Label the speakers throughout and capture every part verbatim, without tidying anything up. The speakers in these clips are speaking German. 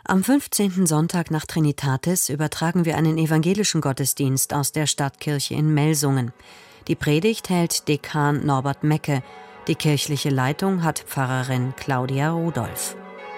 Speaker 1: Am fünfzehnten Sonntag nach Trinitatis übertragen wir einen evangelischen Gottesdienst aus der Stadtkirche in Melsungen. Die Predigt hält Dekan Norbert Mecke. Die kirchliche Leitung hat Pfarrerin Claudia Rudolph.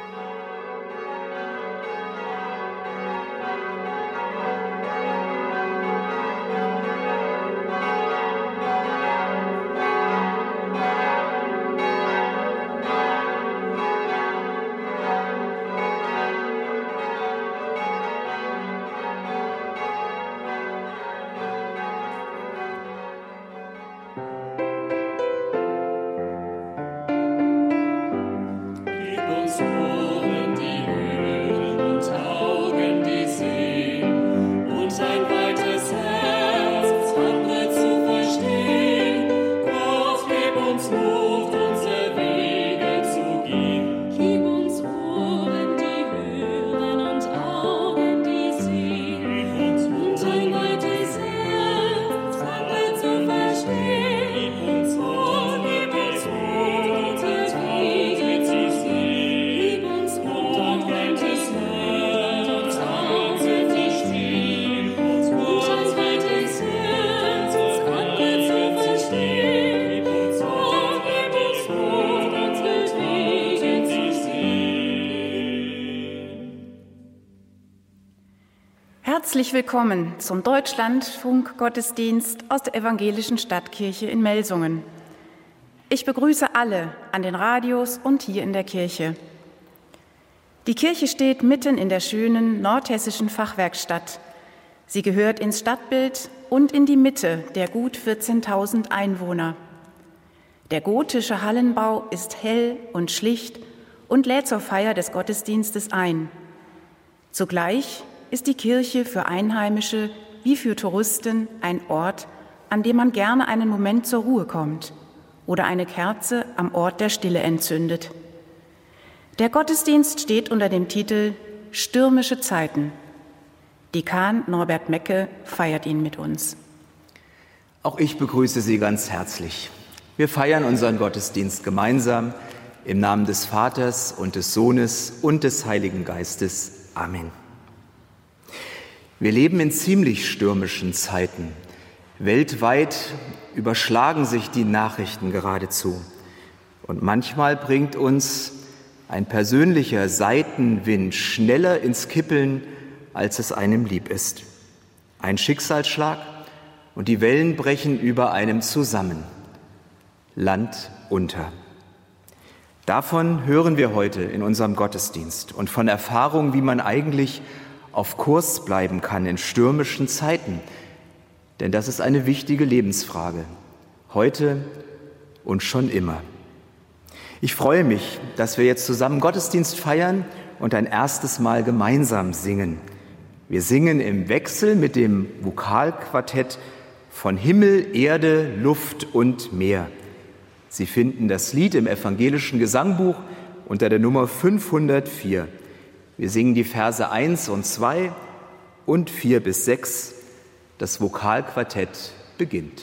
Speaker 2: Herzlich willkommen zum Deutschlandfunk-Gottesdienst aus der evangelischen Stadtkirche in Melsungen. Ich begrüße alle an den Radios und hier in der Kirche. Die Kirche steht mitten in der schönen nordhessischen Fachwerkstatt. Sie gehört ins Stadtbild und in die Mitte der gut vierzehntausend Einwohner. Der gotische Hallenbau ist hell und schlicht und lädt zur Feier des Gottesdienstes ein. Zugleich ist die Kirche für Einheimische wie für Touristen ein Ort, an dem man gerne einen Moment zur Ruhe kommt oder eine Kerze am Ort der Stille entzündet. Der Gottesdienst steht unter dem Titel Stürmische Zeiten. Dekan Norbert Mecke feiert ihn mit uns.
Speaker 3: Auch ich begrüße Sie ganz herzlich. Wir feiern unseren Gottesdienst gemeinsam im Namen des Vaters und des Sohnes und des Heiligen Geistes. Amen. Wir leben in ziemlich stürmischen Zeiten. Weltweit überschlagen sich die Nachrichten geradezu. Und manchmal bringt uns ein persönlicher Seitenwind schneller ins Kippeln, als es einem lieb ist. Ein Schicksalsschlag und die Wellen brechen über einem zusammen. Land unter. Davon hören wir heute in unserem Gottesdienst und von Erfahrungen, wie man eigentlich auf Kurs bleiben kann in stürmischen Zeiten. Denn das ist eine wichtige Lebensfrage, heute und schon immer. Ich freue mich, dass wir jetzt zusammen Gottesdienst feiern und ein erstes Mal gemeinsam singen. Wir singen im Wechsel mit dem Vokalquartett von Himmel, Erde, Luft und Meer. Sie finden das Lied im evangelischen Gesangbuch unter der Nummer fünfhundertvier. Wir singen die Verse eins und zwei und vier bis sechs. Das Vokalquartett beginnt.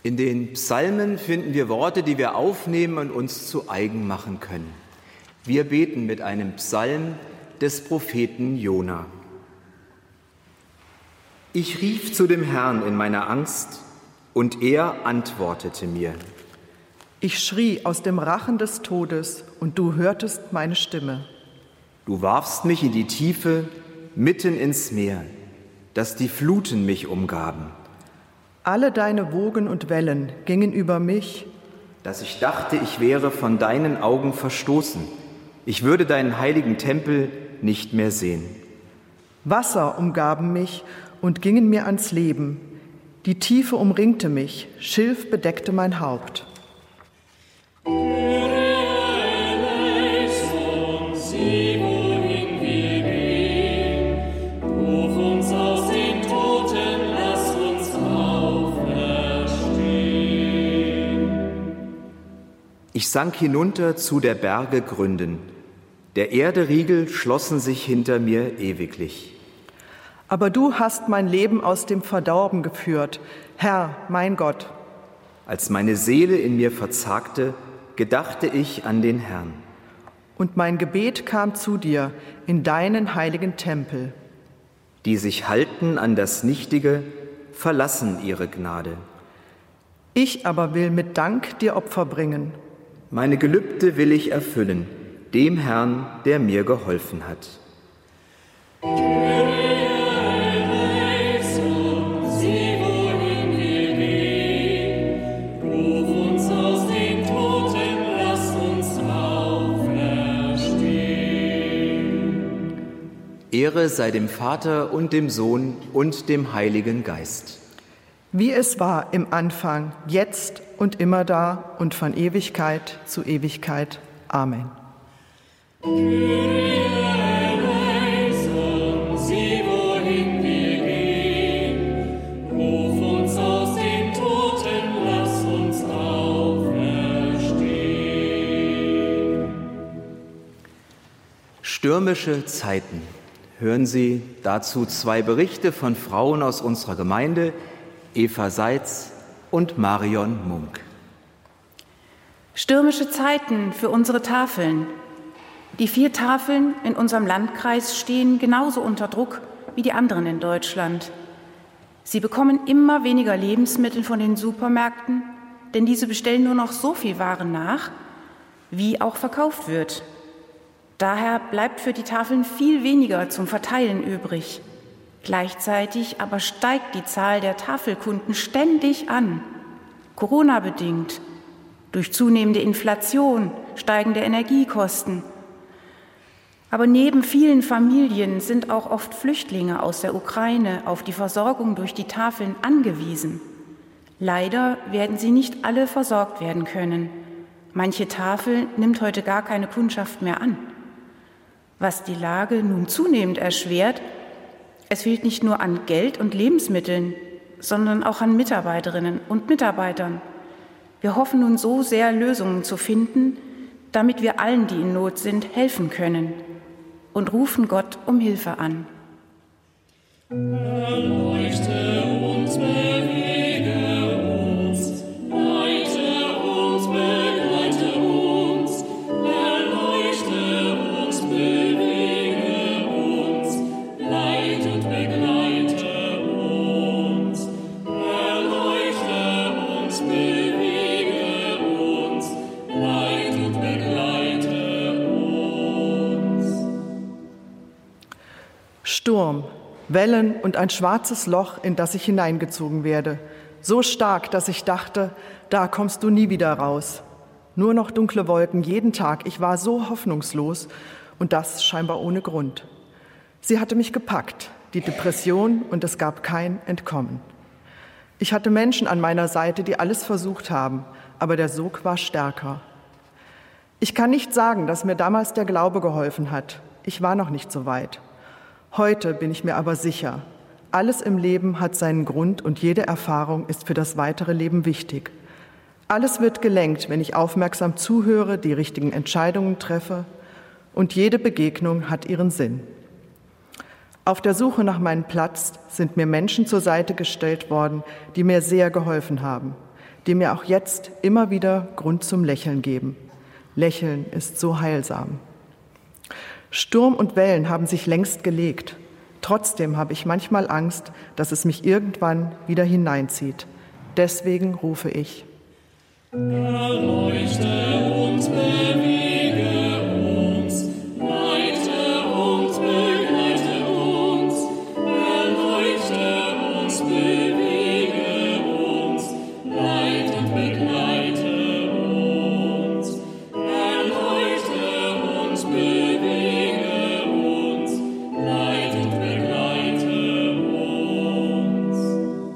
Speaker 3: In den Psalmen finden wir Worte, die wir aufnehmen und uns zu eigen machen können. Wir beten mit einem Psalm des Propheten Jona. Ich rief zu dem Herrn in meiner Angst, und er antwortete mir.
Speaker 4: Ich schrie aus dem Rachen des Todes, und du hörtest meine Stimme.
Speaker 3: Du warfst mich in die Tiefe, mitten ins Meer, dass die Fluten mich umgaben.
Speaker 4: Alle deine Wogen und Wellen gingen über mich,
Speaker 3: dass ich dachte, ich wäre von deinen Augen verstoßen. Ich würde deinen heiligen Tempel nicht mehr sehen.
Speaker 4: Wasser umgaben mich und gingen mir ans Leben. Die Tiefe umringte mich, Schilf bedeckte mein Haupt.
Speaker 3: Ich sank hinunter zu der Berge Gründen. Der Erde Riegel schlossen sich hinter mir ewiglich.
Speaker 4: Aber du hast mein Leben aus dem Verdorben geführt, Herr, mein Gott.
Speaker 3: Als meine Seele in mir verzagte, gedachte ich an den Herrn.
Speaker 4: Und mein Gebet kam zu dir in deinen heiligen Tempel.
Speaker 3: Die sich halten an das Nichtige, verlassen ihre Gnade.
Speaker 4: Ich aber will mit Dank dir Opfer bringen.
Speaker 3: Meine Gelübde will ich erfüllen, dem Herrn, der mir geholfen hat. Ehre sei dem Vater und dem Sohn und dem Heiligen Geist.
Speaker 4: Wie es war im Anfang, jetzt und immer da und von Ewigkeit zu Ewigkeit. Amen.
Speaker 5: Kyrie eleison, sieh, wohin wir gehen. Ruf uns aus den Toten, lass uns auferstehen.
Speaker 3: Stürmische Zeiten. Hören Sie dazu zwei Berichte von Frauen aus unserer Gemeinde, Eva Seitz und Marion Munk.
Speaker 2: Stürmische Zeiten für unsere Tafeln. Die vier Tafeln in unserem Landkreis stehen genauso unter Druck wie die anderen in Deutschland. Sie bekommen immer weniger Lebensmittel von den Supermärkten, denn diese bestellen nur noch so viel Waren nach, wie auch verkauft wird. Daher bleibt für die Tafeln viel weniger zum Verteilen übrig. Gleichzeitig aber steigt die Zahl der Tafelkunden ständig an, Corona-bedingt, durch zunehmende Inflation, steigende Energiekosten. Aber neben vielen Familien sind auch oft Flüchtlinge aus der Ukraine auf die Versorgung durch die Tafeln angewiesen. Leider werden sie nicht alle versorgt werden können. Manche Tafel nimmt heute gar keine Kundschaft mehr an. Was die Lage nun zunehmend erschwert, es fehlt nicht nur an Geld und Lebensmitteln, sondern auch an Mitarbeiterinnen und Mitarbeitern. Wir hoffen nun so sehr, Lösungen zu finden, damit wir allen, die in Not sind, helfen können und rufen Gott um Hilfe an.
Speaker 5: Erleuchte uns, bewege uns, leite uns, begleite uns. Erleuchte uns, bewege uns, leite und begleite uns. Erleuchte uns, bewege uns, leite und begleite uns.
Speaker 4: Sturm, Wellen und ein schwarzes Loch, in das ich hineingezogen werde. So stark, dass ich dachte, da kommst du nie wieder raus. Nur noch dunkle Wolken jeden Tag. Ich war so hoffnungslos und das scheinbar ohne Grund. Sie hatte mich gepackt, die Depression, und es gab kein Entkommen. Ich hatte Menschen an meiner Seite, die alles versucht haben, aber der Sog war stärker. Ich kann nicht sagen, dass mir damals der Glaube geholfen hat. Ich war noch nicht so weit. Heute bin ich mir aber sicher, alles im Leben hat seinen Grund und jede Erfahrung ist für das weitere Leben wichtig. Alles wird gelenkt, wenn ich aufmerksam zuhöre, die richtigen Entscheidungen treffe, und jede Begegnung hat ihren Sinn. Auf der Suche nach meinem Platz sind mir Menschen zur Seite gestellt worden, die mir sehr geholfen haben. die mir auch jetzt immer wieder Grund zum Lächeln geben. Lächeln ist so heilsam. Sturm und Wellen haben sich längst gelegt. Trotzdem habe ich manchmal Angst, dass es mich irgendwann wieder hineinzieht. Deswegen rufe ich:
Speaker 5: Erleuchte und bewege uns, leite und begleite uns. Erleuchte uns, bewege uns, leite und begleite uns. Erleuchte uns, bewege uns, leite und begleite uns.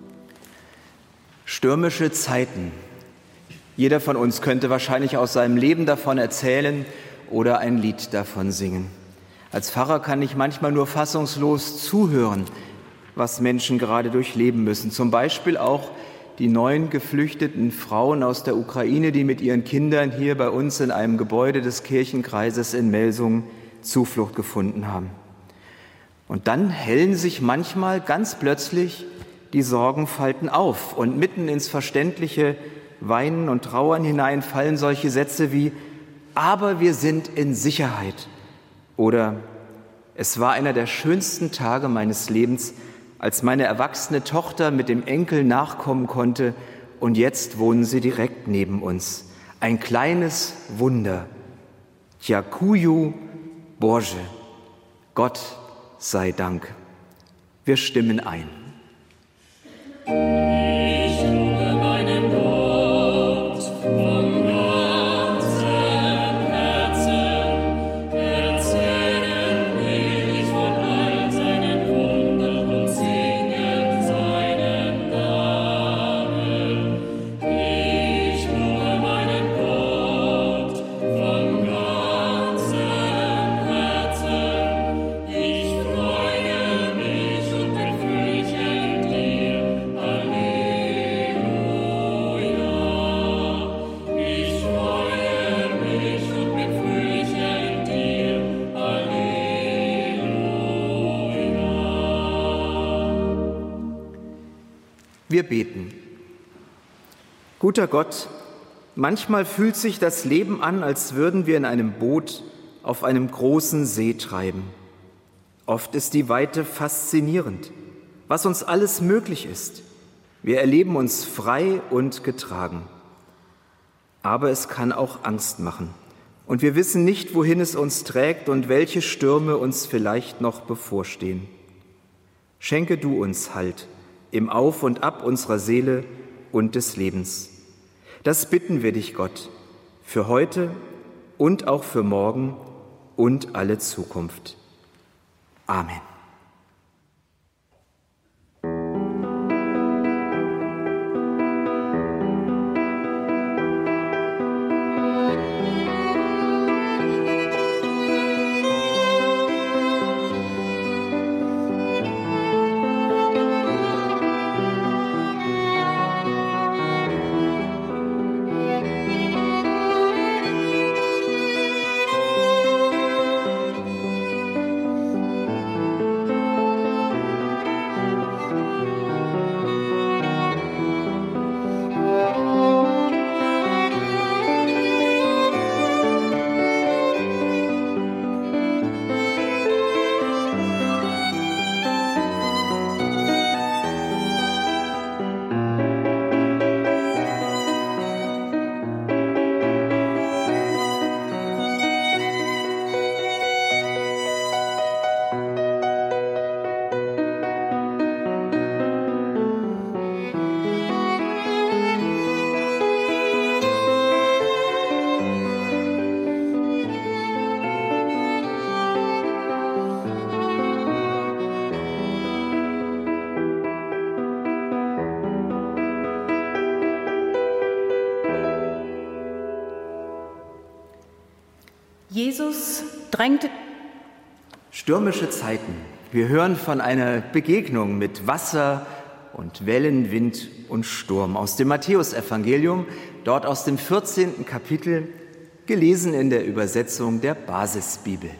Speaker 3: Stürmische Zeiten. Jeder von uns könnte wahrscheinlich aus seinem Leben davon erzählen oder ein Lied davon singen. Als Pfarrer kann ich manchmal nur fassungslos zuhören, was Menschen gerade durchleben müssen. Zum Beispiel auch die neun geflüchteten Frauen aus der Ukraine, die mit ihren Kindern hier bei uns in einem Gebäude des Kirchenkreises in Melsungen Zuflucht gefunden haben. Und dann hellen sich manchmal ganz plötzlich die Sorgenfalten auf und mitten ins verständliche Weinen und Trauern hinein fallen solche Sätze wie: aber wir sind in Sicherheit oder es war einer der schönsten Tage meines Lebens, als meine erwachsene Tochter mit dem Enkel nachkommen konnte und jetzt wohnen sie direkt neben uns. Ein kleines Wunder. Dziękuję Boże. Gott sei Dank. Wir stimmen ein.
Speaker 5: Ich lobe meinen Gott von ganzem Herzen, erzählen will ich von all seinen Wundern und singen seinen Namen. Ich lobe meinen Gott von ganzem Herzen, ich freue mich und bin fröhlich in dir. Ich freue mich und bin fröhlich in dir. Halleluja.
Speaker 3: Wir beten. Guter Gott, manchmal fühlt sich das Leben an, als würden wir in einem Boot auf einem großen See treiben. Oft ist die Weite faszinierend, was uns alles möglich ist. Wir erleben uns frei und getragen. Aber es kann auch Angst machen. Und wir wissen nicht, wohin es uns trägt und welche Stürme uns vielleicht noch bevorstehen. Schenke du uns Halt im Auf und Ab unserer Seele und des Lebens. Das bitten wir dich, Gott, für heute und auch für morgen und alle Zukunft. Amen.
Speaker 2: Jesus drängte.
Speaker 3: Stürmische Zeiten. Wir hören von einer Begegnung mit Wasser und Wellen, Wind und Sturm aus dem Matthäusevangelium, dort aus dem vierzehnten Kapitel, gelesen in der Übersetzung der Basisbibel.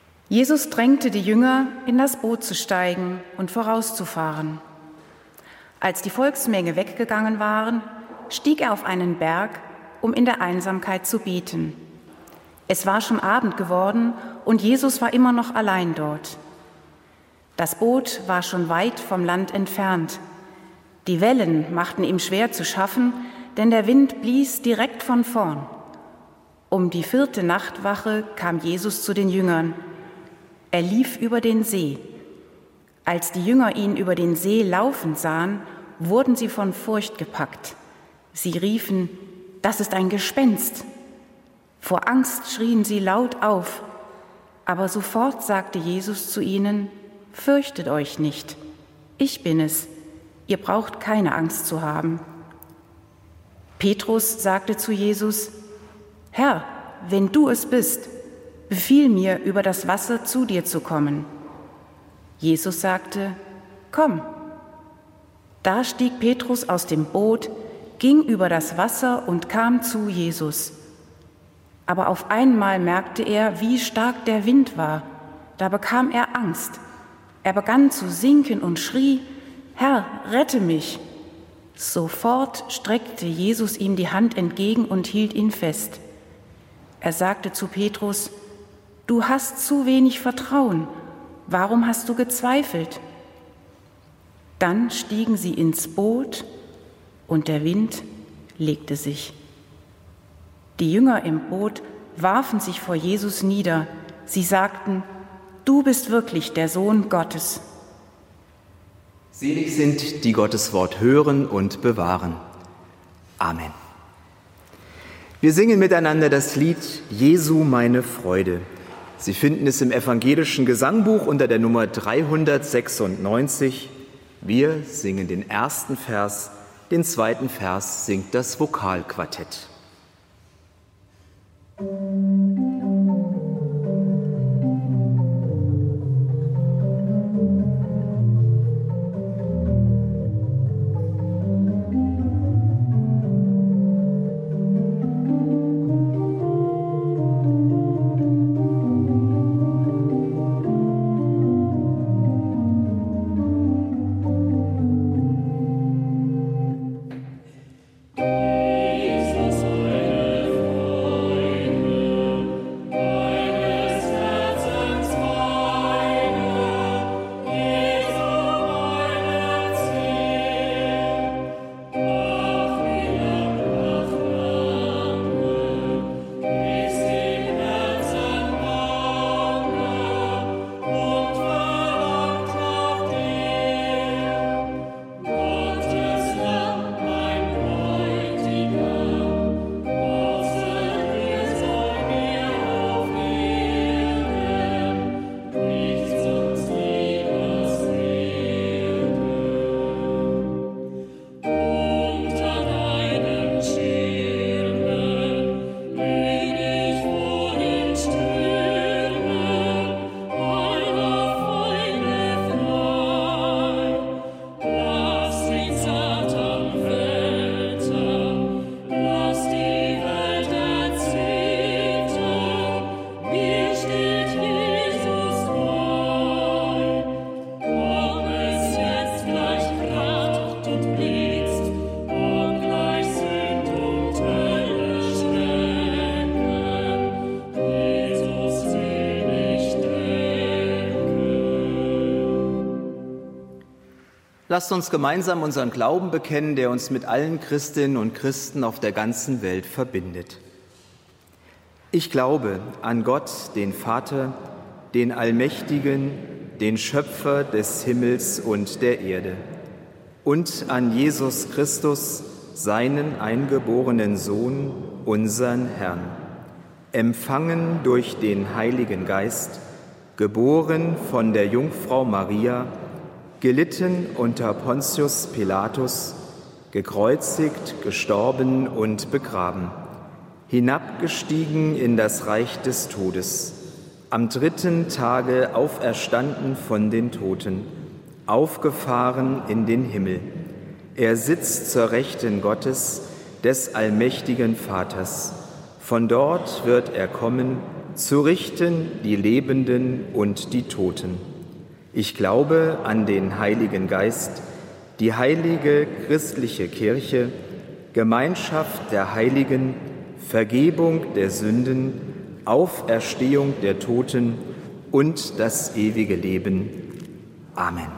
Speaker 2: Jesus drängte die Jünger, in das Boot zu steigen und vorauszufahren. Als die Volksmenge weggegangen waren, stieg er auf einen Berg, um in der Einsamkeit zu beten. Es war schon Abend geworden und Jesus war immer noch allein dort. Das Boot war schon weit vom Land entfernt. Die Wellen machten ihm schwer zu schaffen, denn der Wind blies direkt von vorn. Um die vierte Nachtwache kam Jesus zu den Jüngern. Er lief über den See. Als die Jünger ihn über den See laufen sahen, wurden sie von Furcht gepackt. Sie riefen: Das ist ein Gespenst. Vor Angst schrien sie laut auf. Aber sofort sagte Jesus zu ihnen: Fürchtet euch nicht. Ich bin es. Ihr braucht keine Angst zu haben. Petrus sagte zu Jesus: Herr, wenn du es bist, befiehl mir, über das Wasser zu dir zu kommen. Jesus sagte: Komm. Da stieg Petrus aus dem Boot, ging über das Wasser und kam zu Jesus. Aber auf einmal merkte er, wie stark der Wind war. Da bekam er Angst. Er begann zu sinken und schrie: Herr, rette mich! Sofort streckte Jesus ihm die Hand entgegen und hielt ihn fest. Er sagte zu Petrus: Du hast zu wenig Vertrauen. Warum hast du gezweifelt? Dann stiegen sie ins Boot und der Wind legte sich. Die Jünger im Boot warfen sich vor Jesus nieder. Sie sagten: Du bist wirklich der Sohn Gottes.
Speaker 3: Selig sind, die Gottes Wort hören und bewahren. Amen. Wir singen miteinander das Lied Jesu meine Freude. Sie finden es im evangelischen Gesangbuch unter der Nummer dreihundertsechsundneunzig. Wir singen den ersten Vers, den zweiten Vers singt das Vokalquartett. Lasst uns gemeinsam unseren Glauben bekennen, der uns mit allen Christinnen und Christen auf der ganzen Welt verbindet. Ich glaube an Gott, den Vater, den Allmächtigen, den Schöpfer des Himmels und der Erde, und an Jesus Christus, seinen eingeborenen Sohn, unseren Herrn, empfangen durch den Heiligen Geist, geboren von der Jungfrau Maria, gelitten unter Pontius Pilatus, gekreuzigt, gestorben und begraben, hinabgestiegen in das Reich des Todes, am dritten Tage auferstanden von den Toten, aufgefahren in den Himmel. Er sitzt zur Rechten Gottes, des allmächtigen Vaters. Von dort wird er kommen, zu richten die Lebenden und die Toten. Ich glaube an den Heiligen Geist, die heilige christliche Kirche, Gemeinschaft der Heiligen, Vergebung der Sünden, Auferstehung der Toten und das ewige Leben. Amen.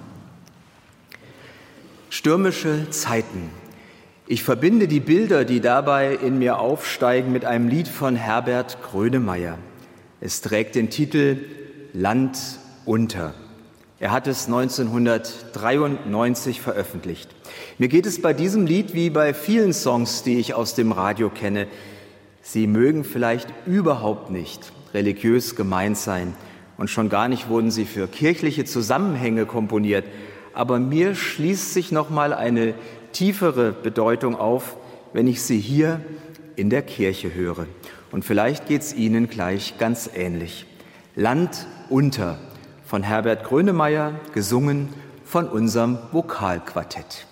Speaker 3: Stürmische Zeiten. Ich verbinde die Bilder, die dabei in mir aufsteigen, mit einem Lied von Herbert Grönemeyer. Es trägt den Titel Land unter. Er hat es neunzehnhundertdreiundneunzig veröffentlicht. Mir geht es bei diesem Lied wie bei vielen Songs, die ich aus dem Radio kenne. Sie mögen vielleicht überhaupt nicht religiös gemeint sein und schon gar nicht wurden sie für kirchliche Zusammenhänge komponiert. Aber mir schließt sich noch mal eine tiefere Bedeutung auf, wenn ich sie hier in der Kirche höre. Und vielleicht geht es Ihnen gleich ganz ähnlich. Land unter von Herbert Grönemeyer, gesungen von unserem Vokalquartett.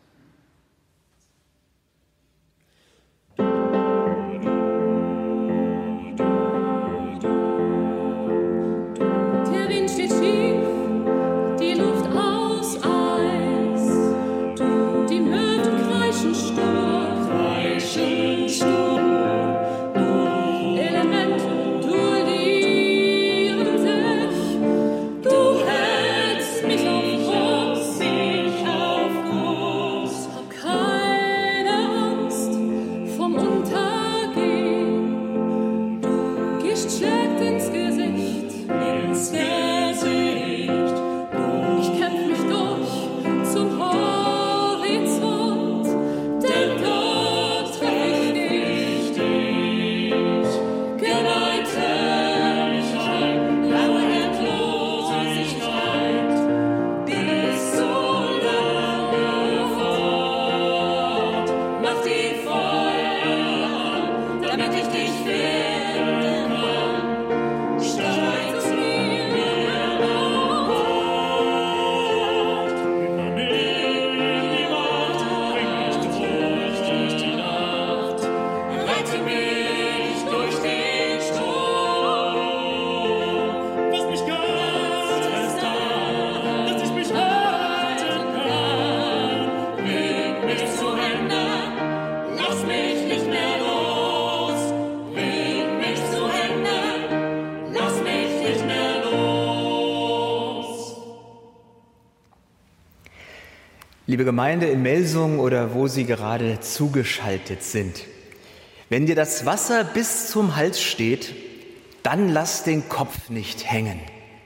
Speaker 3: Liebe Gemeinde in Melsungen oder wo Sie gerade zugeschaltet sind, wenn dir das Wasser bis zum Hals steht, dann lass den Kopf nicht hängen.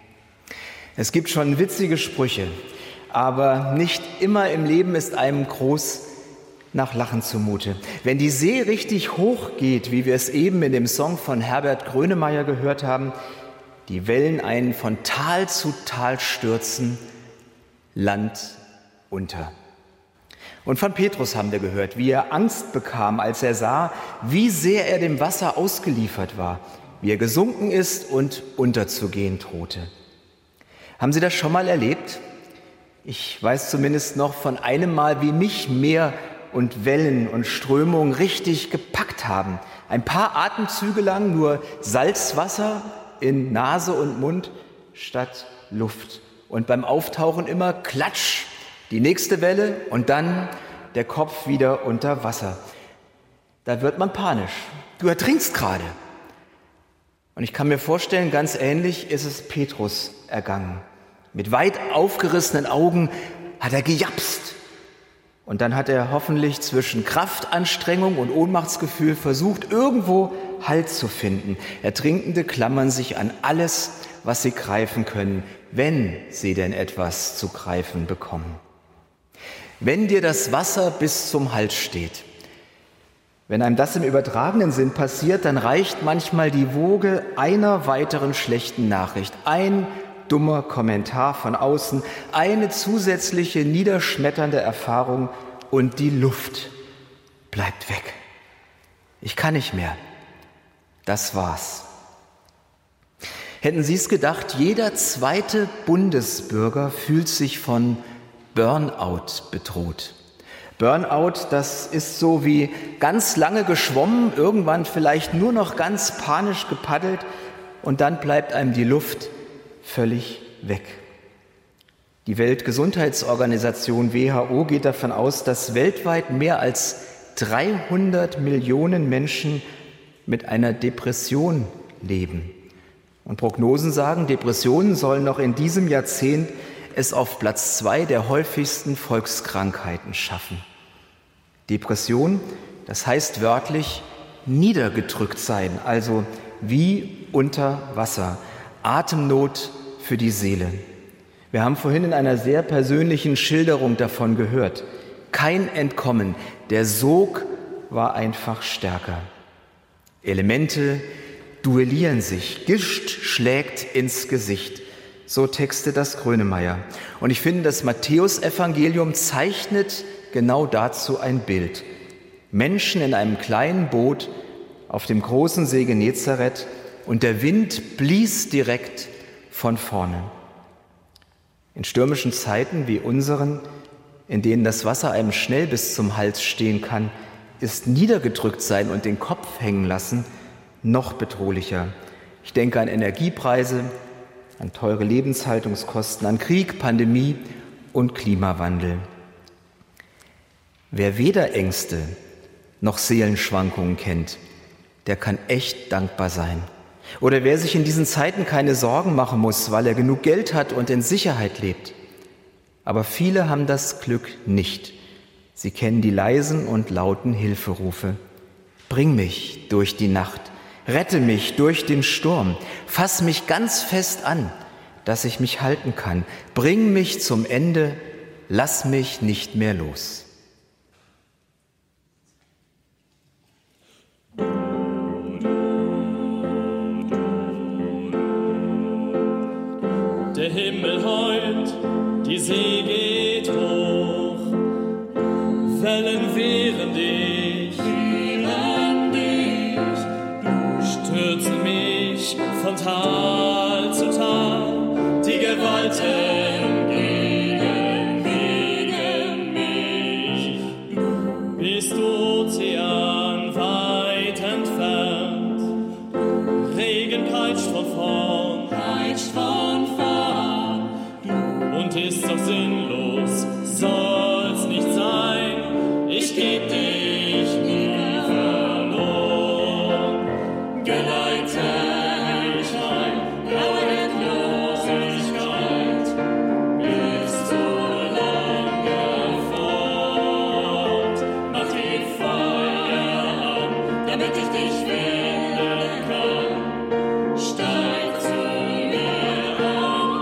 Speaker 3: Es gibt schon witzige Sprüche, aber nicht immer im Leben ist einem groß nach Lachen zumute. Wenn die See richtig hoch geht, wie wir es eben in dem Song von Herbert Grönemeyer gehört haben, die Wellen einen von Tal zu Tal stürzen, Land unter. Und von Petrus haben wir gehört, wie er Angst bekam, als er sah, wie sehr er dem Wasser ausgeliefert war, wie er gesunken ist und unterzugehen drohte. Haben Sie das schon mal erlebt? Ich weiß zumindest noch von einem Mal, wie mich Meer und Wellen und Strömungen richtig gepackt haben. Ein paar Atemzüge lang nur Salzwasser in Nase und Mund statt Luft. Und beim Auftauchen immer Klatsch, die nächste Welle und dann der Kopf wieder unter Wasser. Da wird man panisch. Du ertrinkst gerade. Und ich kann mir vorstellen, ganz ähnlich ist es Petrus ergangen. Mit weit aufgerissenen Augen hat er gejapst. Und dann hat er hoffentlich zwischen Kraftanstrengung und Ohnmachtsgefühl versucht, irgendwo Halt zu finden. Ertrinkende klammern sich an alles, was sie greifen können, wenn sie denn etwas zu greifen bekommen. Wenn dir das Wasser bis zum Hals steht, wenn einem das im übertragenen Sinn passiert, dann reicht manchmal die Woge einer weiteren schlechten Nachricht, ein dummer Kommentar von außen, eine zusätzliche niederschmetternde Erfahrung und die Luft bleibt weg. Ich kann nicht mehr. Das war's. Hätten Sie es gedacht, jeder zweite Bundesbürger fühlt sich von Burnout bedroht. Burnout, das ist so wie ganz lange geschwommen, irgendwann vielleicht nur noch ganz panisch gepaddelt und dann bleibt einem die Luft völlig weg. Die Weltgesundheitsorganisation W H O geht davon aus, dass weltweit mehr als dreihundert Millionen Menschen mit einer Depression leben. Und Prognosen sagen, Depressionen sollen noch in diesem Jahrzehnt es auf Platz zwei der häufigsten Volkskrankheiten schaffen. Depression, das heißt wörtlich niedergedrückt sein, also wie unter Wasser, Atemnot für die Seele. Wir haben vorhin in einer sehr persönlichen Schilderung davon gehört. Kein Entkommen, der Sog war einfach stärker. Elemente duellieren sich, Gischt schlägt ins Gesicht. So textet das Grönemeyer. Und ich finde, das Matthäusevangelium zeichnet genau dazu ein Bild. Menschen in einem kleinen Boot auf dem großen See Genezareth und der Wind blies direkt von vorne. In stürmischen Zeiten wie unseren, in denen das Wasser einem schnell bis zum Hals stehen kann, ist niedergedrückt sein und den Kopf hängen lassen noch bedrohlicher. Ich denke an Energiepreise, an teure Lebenshaltungskosten, an Krieg, Pandemie und Klimawandel. Wer weder Ängste noch Seelenschwankungen kennt, der kann echt dankbar sein. Oder wer sich in diesen Zeiten keine Sorgen machen muss, weil er genug Geld hat und in Sicherheit lebt. Aber viele haben das Glück nicht. Sie kennen die leisen und lauten Hilferufe. Bring mich durch die Nacht, rette mich durch den Sturm, fass mich ganz fest an, dass ich mich halten kann. Bring mich zum Ende, lass mich nicht mehr los.
Speaker 5: Der Himmel heult, die See geht hoch, Wellen wehren dich, wehren dich, stürzen mich von Tal zu Tal, die Gewalten gegen, gegen mich. Bist du Ozean weit entfernt, Regen peitscht von vorn, peitscht von vorn. Und ist doch sinnlos, soll's nicht sein, ich geb dich nie verloren. Geleite mich ein, blaue Endlosigkeit, bis zu lange fort. Mach die Feuer an, damit ich dich finden kann. Steig zu mir an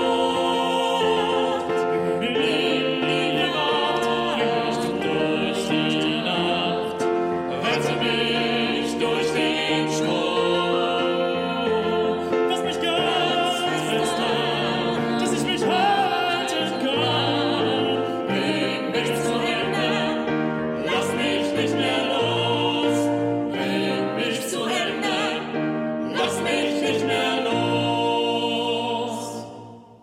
Speaker 5: Bord. Nimm die Wacht durch die Nacht. Rette mich durch den Sturm. Lass mich ganz fest an, dass ich mich halten kann. Bring mich zu Ende, lass mich nicht mehr los. Bring mich zu Ende, lass mich nicht mehr los.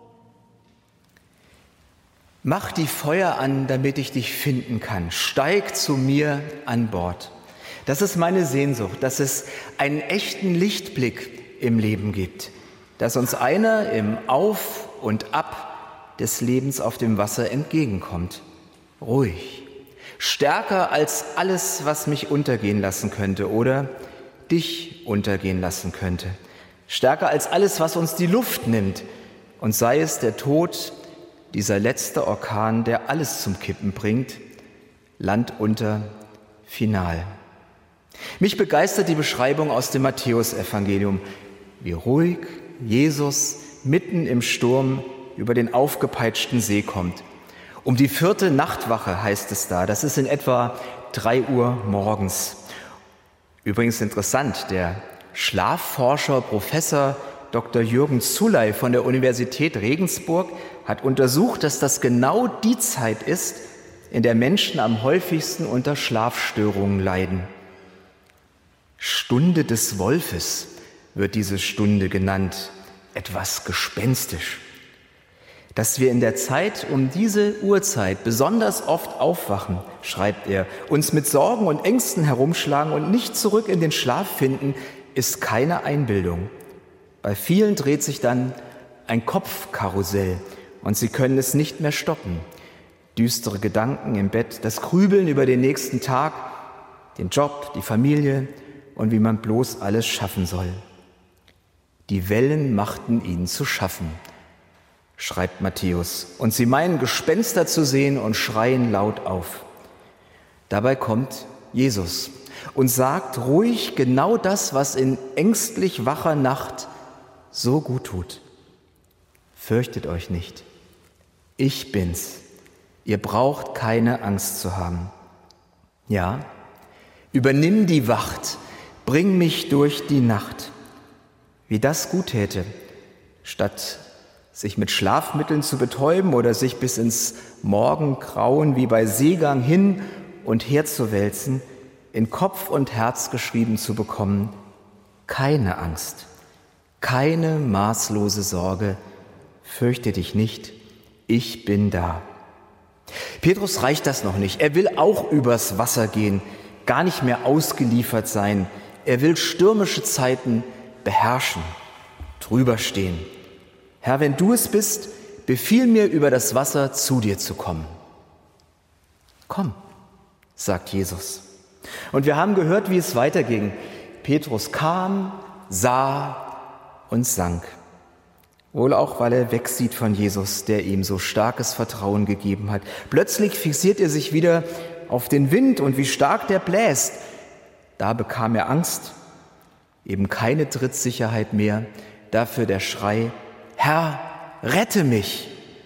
Speaker 3: Mach die Feuer an, damit ich dich finden kann. Steig zu mir an Bord. Das ist meine Sehnsucht, dass es einen echten Lichtblick im Leben gibt, dass uns einer im Auf und Ab des Lebens auf dem Wasser entgegenkommt. Ruhig, stärker als alles, was mich untergehen lassen könnte oder dich untergehen lassen könnte. Stärker als alles, was uns die Luft nimmt. Und sei es der Tod, dieser letzte Orkan, der alles zum Kippen bringt, Land unter, final. Mich begeistert die Beschreibung aus dem Matthäusevangelium, wie ruhig Jesus mitten im Sturm über den aufgepeitschten See kommt. Um die vierte Nachtwache heißt es da, das ist in etwa drei Uhr morgens. Übrigens interessant, der Schlafforscher Professor Doktor Jürgen Zuley von der Universität Regensburg hat untersucht, dass das genau die Zeit ist, in der Menschen am häufigsten unter Schlafstörungen leiden. Stunde des Wolfes wird diese Stunde genannt, etwas gespenstisch. Dass wir in der Zeit um diese Uhrzeit besonders oft aufwachen, schreibt er, uns mit Sorgen und Ängsten herumschlagen und nicht zurück in den Schlaf finden, ist keine Einbildung. Bei vielen dreht sich dann ein Kopfkarussell und sie können es nicht mehr stoppen. Düstere Gedanken im Bett, das Grübeln über den nächsten Tag, den Job, die Familie und wie man bloß alles schaffen soll. Die Wellen machten ihnen zu schaffen, schreibt Matthäus, und sie meinen Gespenster zu sehen und schreien laut auf. Dabei kommt Jesus und sagt ruhig genau das, was in ängstlich wacher Nacht so gut tut. Fürchtet euch nicht, ich bin's. Ihr braucht keine Angst zu haben. Ja, übernimm die Wacht, bring mich durch die Nacht. Wie das gut täte, statt sich mit Schlafmitteln zu betäuben oder sich bis ins Morgengrauen wie bei Seegang hin und her zu wälzen, in Kopf und Herz geschrieben zu bekommen: keine Angst, keine maßlose Sorge, fürchte dich nicht, ich bin da. Petrus reicht das noch nicht. Er will auch übers Wasser gehen, gar nicht mehr ausgeliefert sein. Er will stürmische Zeiten beherrschen, drüber stehen. Herr, wenn du es bist, befiehl mir, über das Wasser zu dir zu kommen. Komm, sagt Jesus. Und wir haben gehört, wie es weiterging. Petrus kam, sah und sank. Wohl auch, weil er wegsieht von Jesus, der ihm so starkes Vertrauen gegeben hat. Plötzlich fixiert er sich wieder auf den Wind und wie stark der bläst. Da bekam er Angst, eben keine Trittsicherheit mehr. Dafür der Schrei: Herr, rette mich!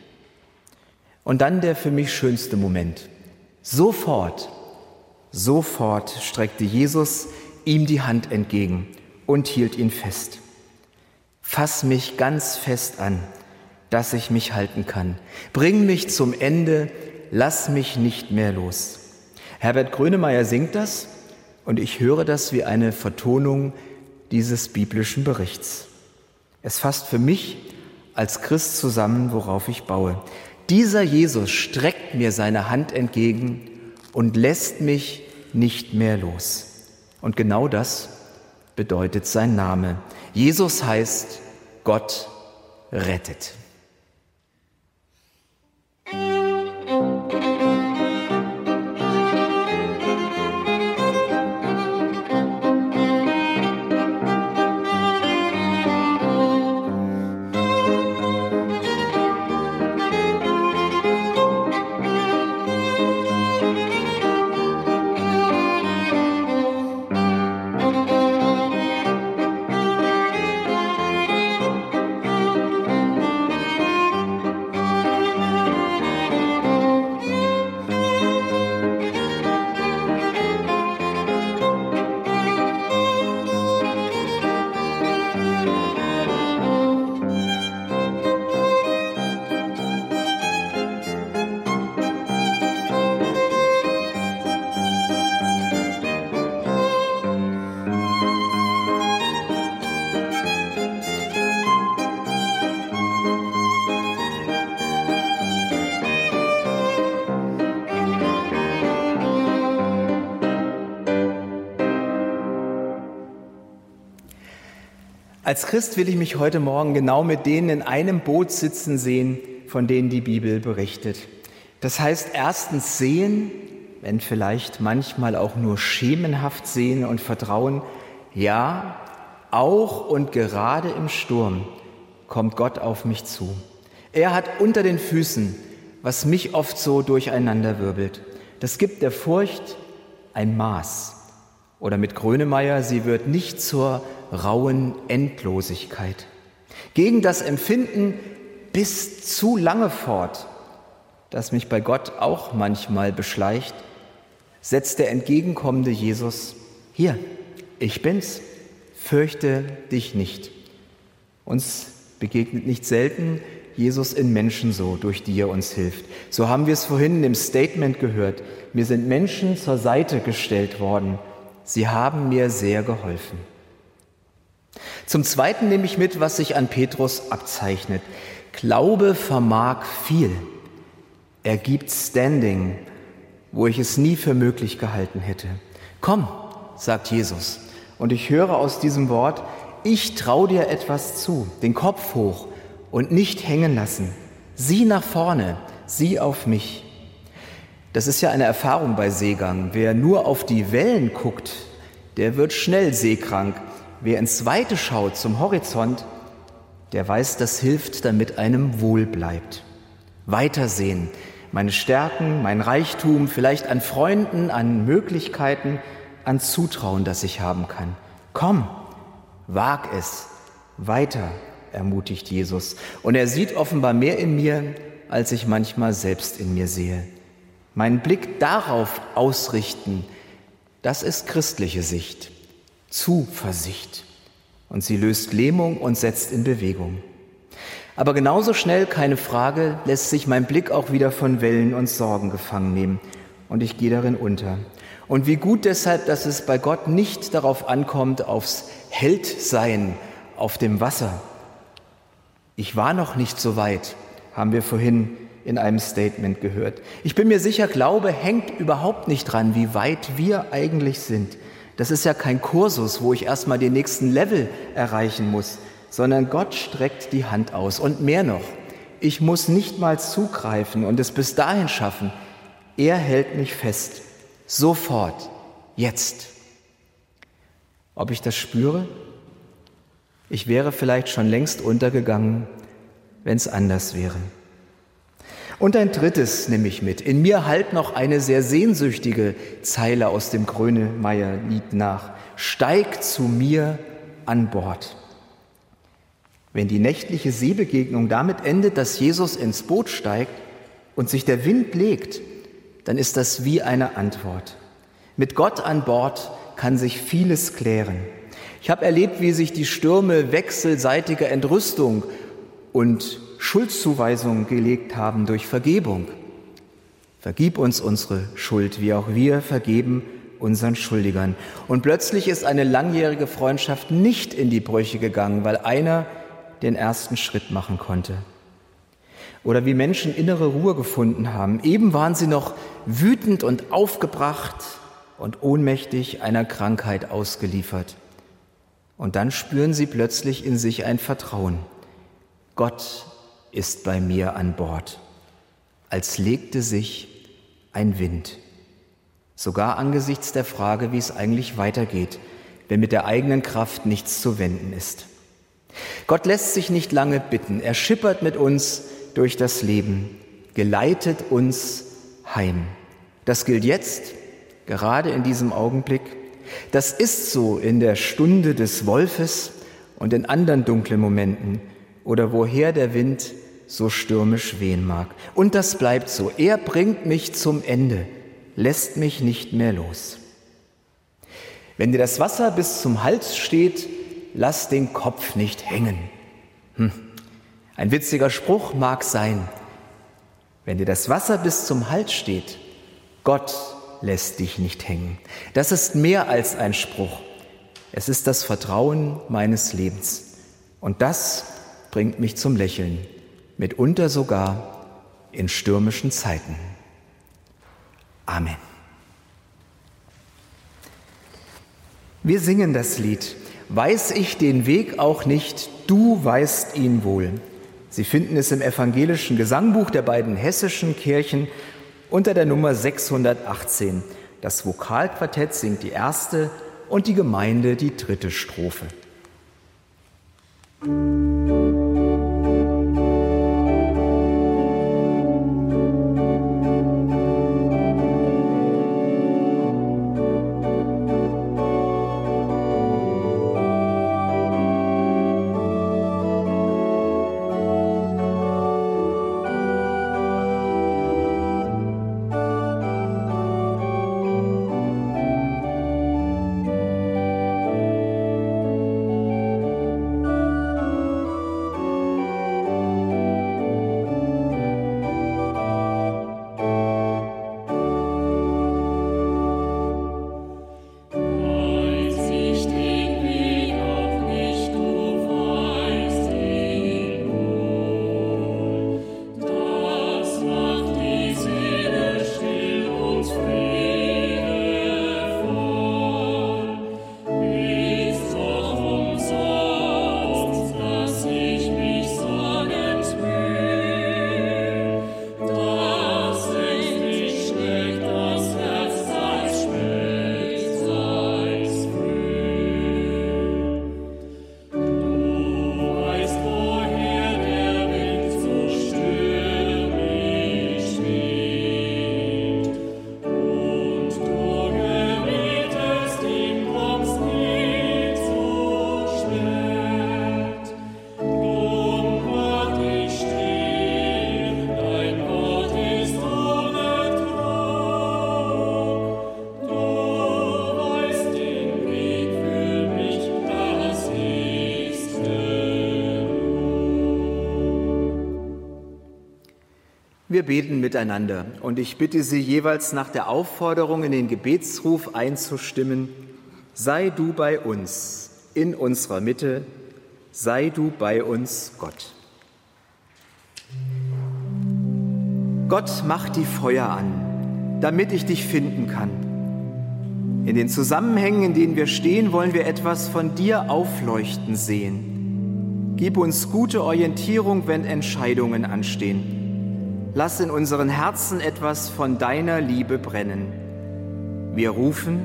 Speaker 3: Und dann der für mich schönste Moment. Sofort, sofort streckte Jesus ihm die Hand entgegen und hielt ihn fest. Fass mich ganz fest an, dass ich mich halten kann. Bring mich zum Ende, lass mich nicht mehr los. Herbert Grönemeyer singt das und ich höre das wie eine Vertonung dieses biblischen Berichts. Es fasst für mich als Christ zusammen, worauf ich baue. Dieser Jesus streckt mir seine Hand entgegen und lässt mich nicht mehr los. Und genau das bedeutet sein Name. Jesus heißt, Gott rettet. Als Christ will ich mich heute Morgen genau mit denen in einem Boot sitzen sehen, von denen die Bibel berichtet. Das heißt erstens sehen, wenn vielleicht manchmal auch nur schemenhaft sehen und vertrauen, ja, auch und gerade im Sturm kommt Gott auf mich zu. Er hat unter den Füßen, was mich oft so durcheinanderwirbelt. Das gibt der Furcht ein Maß. Oder mit Grönemeyer, sie wird nicht zur rauen Endlosigkeit. Gegen das Empfinden bis zu lange fort, das mich bei Gott auch manchmal beschleicht, setzt der entgegenkommende Jesus: Hier, ich bin's, fürchte dich nicht. Uns begegnet nicht selten Jesus in Menschen so, durch die er uns hilft. So haben wir es vorhin im Statement gehört. Mir sind Menschen zur Seite gestellt worden. Sie haben mir sehr geholfen. Zum Zweiten nehme ich mit, was sich an Petrus abzeichnet. Glaube vermag viel. Er gibt Standing, wo ich es nie für möglich gehalten hätte. Komm, sagt Jesus. Und ich höre aus diesem Wort: Ich trau dir etwas zu. Den Kopf hoch und nicht hängen lassen. Sieh nach vorne, sieh auf mich. Das ist ja eine Erfahrung bei Seegang. Wer nur auf die Wellen guckt, der wird schnell seekrank. Wer ins Weite schaut, zum Horizont, der weiß, das hilft, damit einem wohl bleibt. Weitersehen, meine Stärken, mein Reichtum, vielleicht an Freunden, an Möglichkeiten, an Zutrauen, das ich haben kann. Komm, wag es, weiter, ermutigt Jesus. Und er sieht offenbar mehr in mir, als ich manchmal selbst in mir sehe. Meinen Blick darauf ausrichten, das ist christliche Sicht, Zuversicht. Und sie löst Lähmung und setzt in Bewegung. Aber genauso schnell, keine Frage, lässt sich mein Blick auch wieder von Wellen und Sorgen gefangen nehmen. Und ich gehe darin unter. Und wie gut deshalb, dass es bei Gott nicht darauf ankommt, aufs Heldsein auf dem Wasser. Ich war noch nicht so weit, haben wir vorhin in einem Statement gehört. Ich bin mir sicher, Glaube hängt überhaupt nicht dran, wie weit wir eigentlich sind. Das ist ja kein Kursus, wo ich erstmal den nächsten Level erreichen muss, sondern Gott streckt die Hand aus. Und mehr noch, ich muss nicht mal zugreifen und es bis dahin schaffen. Er hält mich fest, sofort, jetzt. Ob ich das spüre? Ich wäre vielleicht schon längst untergegangen, wenn es anders wäre. Und ein drittes nehme ich mit. In mir hallt noch eine sehr sehnsüchtige Zeile aus dem Grönemeyer-Lied nach. Steig zu mir an Bord. Wenn die nächtliche Seebegegnung damit endet, dass Jesus ins Boot steigt und sich der Wind legt, dann ist das wie eine Antwort. Mit Gott an Bord kann sich vieles klären. Ich habe erlebt, wie sich die Stürme wechselseitiger Entrüstung und Schuldzuweisung gelegt haben durch Vergebung. Vergib uns unsere Schuld, wie auch wir vergeben unseren Schuldigern. Und plötzlich ist eine langjährige Freundschaft nicht in die Brüche gegangen, weil einer den ersten Schritt machen konnte. Oder wie Menschen innere Ruhe gefunden haben. Eben waren sie noch wütend und aufgebracht und ohnmächtig einer Krankheit ausgeliefert. Und dann spüren sie plötzlich in sich ein Vertrauen. Gott ist bei mir an Bord, als legte sich ein Wind. Sogar angesichts der Frage, wie es eigentlich weitergeht, wenn mit der eigenen Kraft nichts zu wenden ist. Gott lässt sich nicht lange bitten. Er schippert mit uns durch das Leben, geleitet uns heim. Das gilt jetzt, gerade in diesem Augenblick. Das ist so in der Stunde des Wolfes und in anderen dunklen Momenten oder woher der Wind so stürmisch wehen mag. Und das bleibt so. Er bringt mich zum Ende, lässt mich nicht mehr los. Wenn dir das Wasser bis zum Hals steht, lass den Kopf nicht hängen. Hm. Ein witziger Spruch mag sein. Wenn dir das Wasser bis zum Hals steht, Gott lässt dich nicht hängen. Das ist mehr als ein Spruch. Es ist das Vertrauen meines Lebens. Und das bringt mich zum Lächeln, mitunter sogar in stürmischen Zeiten. Amen. Wir singen das Lied Weiß ich den Weg auch nicht, du weißt ihn wohl. Sie finden es im evangelischen Gesangbuch der beiden hessischen Kirchen unter der Nummer sechshundertachtzehn. Das Vokalquartett singt die erste und die Gemeinde die dritte Strophe. Wir beten miteinander und ich bitte Sie jeweils nach der Aufforderung in den Gebetsruf einzustimmen: Sei du bei uns, in unserer Mitte, sei du bei uns, Gott. Gott, mach die Feuer an, damit ich dich finden kann. In den Zusammenhängen, in denen wir stehen, wollen wir etwas von dir aufleuchten sehen. Gib uns gute Orientierung, wenn Entscheidungen anstehen. Lass in unseren Herzen etwas von deiner Liebe brennen. Wir rufen: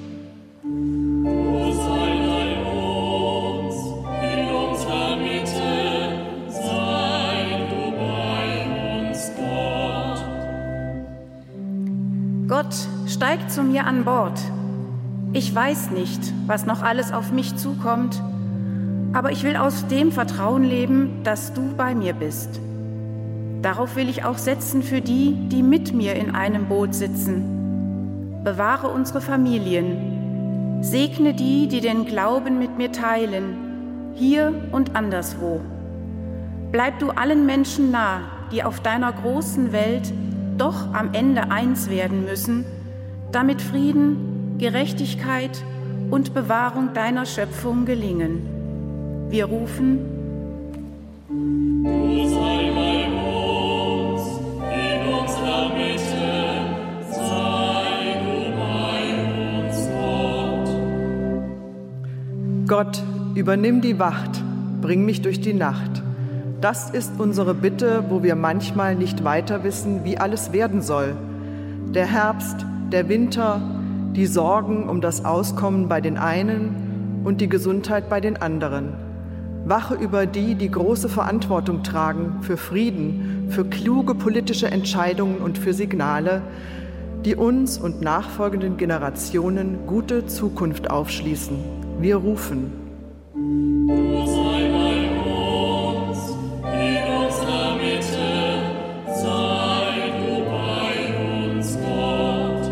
Speaker 5: O sei bei uns, in unserer Mitte, sei du bei uns, Gott.
Speaker 2: Gott, steig zu mir an Bord. Ich weiß nicht, was noch alles auf mich zukommt, aber ich will aus dem Vertrauen leben, dass du bei mir bist. Darauf will ich auch setzen für die, die mit mir in einem Boot sitzen. Bewahre unsere Familien. Segne die, die den Glauben mit mir teilen, hier und anderswo. Bleib du allen Menschen nah, die auf deiner großen Welt doch am Ende eins werden müssen, damit Frieden, Gerechtigkeit und Bewahrung deiner Schöpfung gelingen. Wir rufen:
Speaker 5: O sei bei uns, in unserer Mitte, sei du bei uns, Gott.
Speaker 4: Gott, übernimm die Wacht, bring mich durch die Nacht. Das ist unsere Bitte, wo wir manchmal nicht weiter wissen, wie alles werden soll. Der Herbst, der Winter, die Sorgen um das Auskommen bei den einen und die Gesundheit bei den anderen. Wache über die, die große Verantwortung tragen für Frieden, für kluge politische Entscheidungen und für Signale, die uns und nachfolgenden Generationen gute Zukunft aufschließen. Wir rufen:
Speaker 5: O sei bei uns, in unserer Mitte, sei du bei uns, Gott.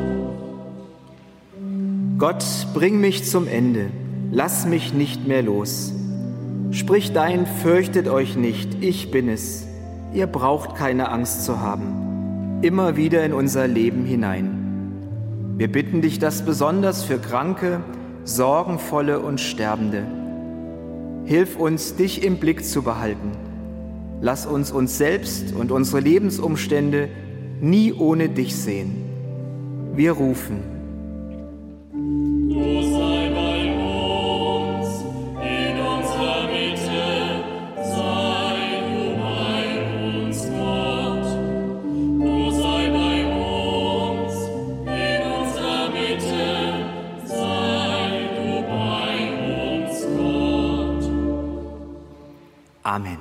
Speaker 3: Gott, bring mich zum Ende, lass mich nicht mehr los. Sprich dein, fürchtet euch nicht, ich bin es. Ihr braucht keine Angst zu haben. Immer wieder in unser Leben hinein. Wir bitten dich das besonders für Kranke, Sorgenvolle und Sterbende. Hilf uns, dich im Blick zu behalten. Lass uns uns selbst und unsere Lebensumstände nie ohne dich sehen. Wir rufen:
Speaker 5: O sei bei uns, in unserer Mitte, sei du bei uns, Gott. O sei bei uns, in unserer Mitte, sei du bei uns, Gott.
Speaker 3: Amen.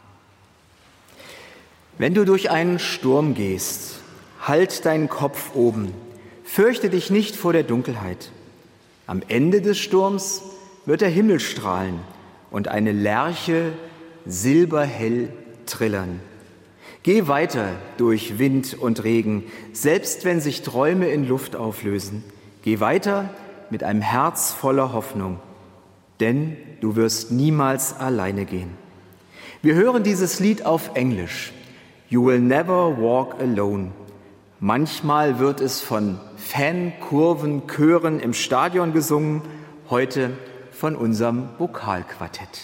Speaker 3: Wenn du durch einen Sturm gehst, halt deinen Kopf oben, fürchte dich nicht vor der Dunkelheit. Am Ende des Sturms wird der Himmel strahlen und eine Lerche silberhell trillern. Geh weiter durch Wind und Regen, selbst wenn sich Träume in Luft auflösen. Geh weiter mit einem Herz voller Hoffnung, denn du wirst niemals alleine gehen. Wir hören dieses Lied auf Englisch. You will never walk alone. Manchmal wird es von Fankurven, Chören im Stadion gesungen, heute von unserem Vokalquartett.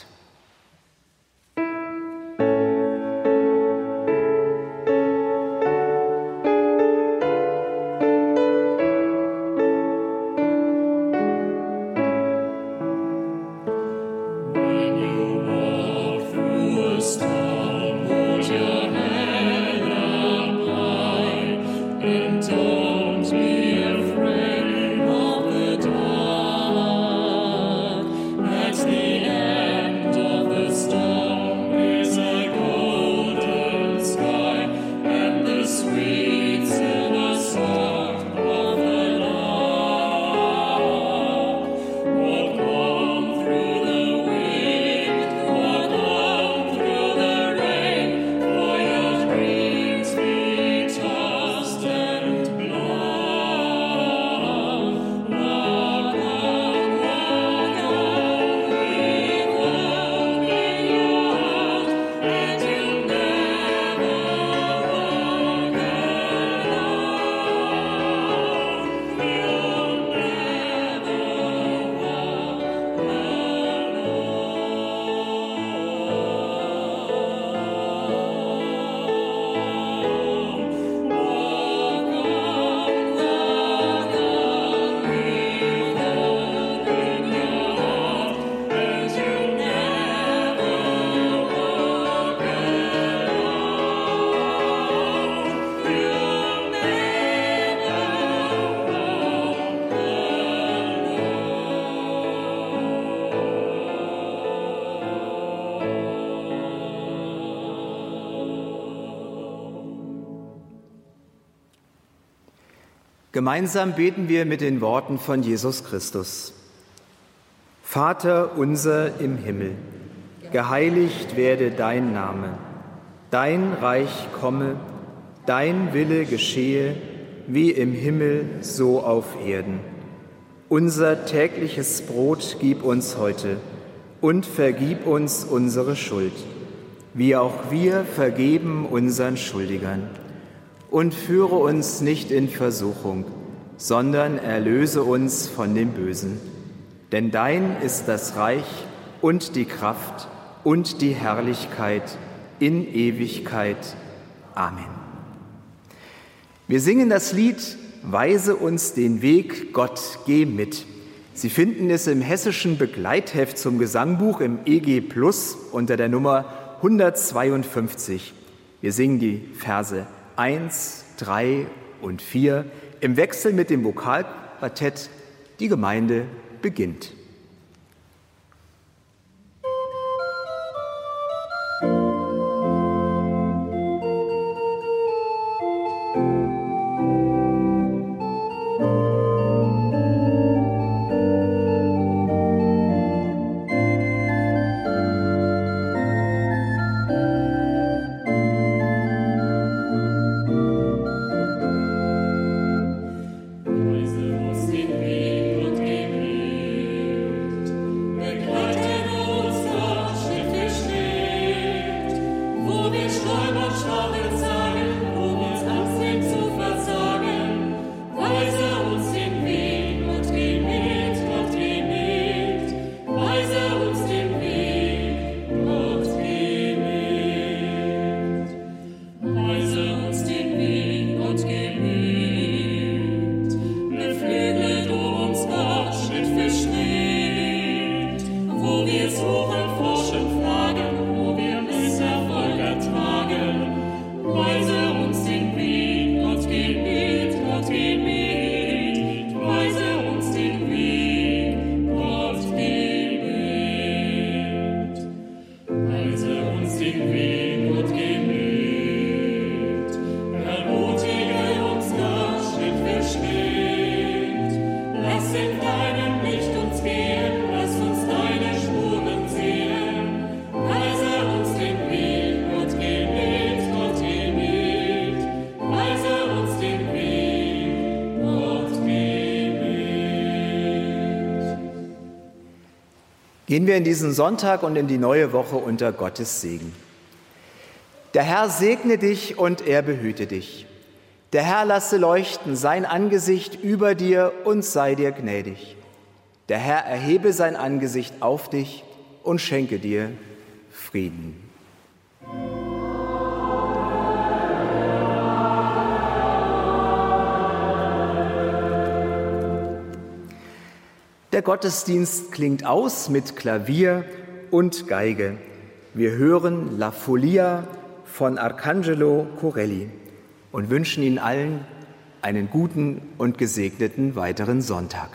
Speaker 5: At the end
Speaker 3: Gemeinsam beten wir mit den Worten von Jesus Christus. Vater unser im Himmel, geheiligt werde dein Name, dein Reich komme, dein Wille geschehe, wie im Himmel, so auf Erden. Unser tägliches Brot gib uns heute und vergib uns unsere Schuld, wie auch wir vergeben unseren Schuldigern. Und führe uns nicht in Versuchung, sondern erlöse uns von dem Bösen. Denn dein ist das Reich und die Kraft und die Herrlichkeit in Ewigkeit. Amen. Wir singen das Lied »Weise uns den Weg, Gott, geh mit«. Sie finden es im hessischen Begleitheft zum Gesangbuch im E G Plus unter der Nummer hundertzweiundfünfzig. Wir singen die Verse eins, drei und vier im Wechsel mit dem Vokalquartett. Die Gemeinde beginnt. Gehen wir in diesen Sonntag und in die neue Woche unter Gottes Segen. Der Herr segne dich und er behüte dich. Der Herr lasse leuchten sein Angesicht über dir und sei dir gnädig. Der Herr erhebe sein Angesicht auf dich und schenke dir Frieden. Der Gottesdienst klingt aus mit Klavier und Geige. Wir hören La Follia von Arcangelo Corelli und wünschen Ihnen allen einen guten und gesegneten weiteren Sonntag.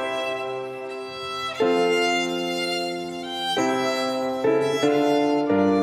Speaker 6: Thank you.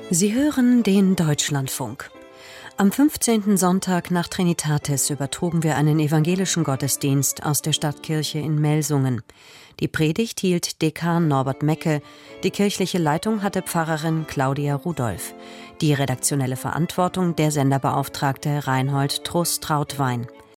Speaker 1: Sie hören den Deutschlandfunk. Am fünfzehnten Sonntag nach Trinitatis übertrugen wir einen evangelischen Gottesdienst aus der Stadtkirche in Melsungen. Die Predigt hielt Dekan Norbert Mecke, die kirchliche Leitung hatte Pfarrerin Claudia Rudolph, die redaktionelle Verantwortung der Senderbeauftragte Reinhold Trost-Trautwein.